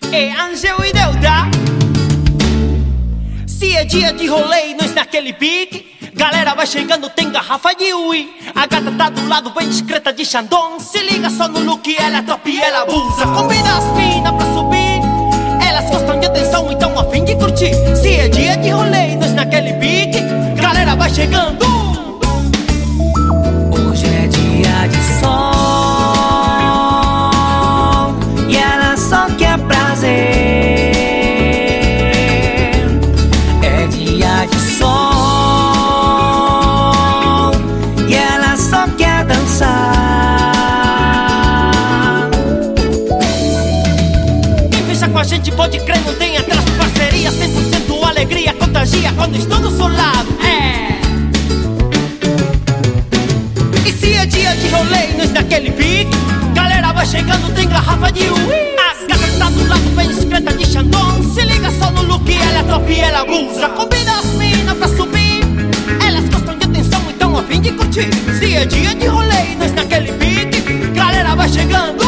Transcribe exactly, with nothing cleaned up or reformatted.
é Angel e Delta. Se é dia de rolê e nós naquele pique, galera vai chegando, tem garrafa de ui. A gata tá do lado, bem discreta de Xandão. Se liga só no look, ela é top e ela abusa. Combina as minas pra subir, elas gostam de atenção, então a fim de curtir. Se é dia de rolê e nós naquele pique, galera vai chegando. Hoje é dia de sol e ela só quer prazer. É dia de sol e ela só quer dançar. Quem fecha com a gente pode crer, não tem aquelas parcerias. Cem por cento alegria contagia quando estou do seu lado. É. E se é dia de rolê e nós naquele pique, galera vai chegando, tem garrafa de uí. As gatas tá do lado, bem discreta de Xandão. Se liga só no look, ela é top e ela abusa. Combina as minas pra subir, elas gostam de atenção, então a fim de curtir. Se é dia de rolê e nós naquele pique, galera vai chegando.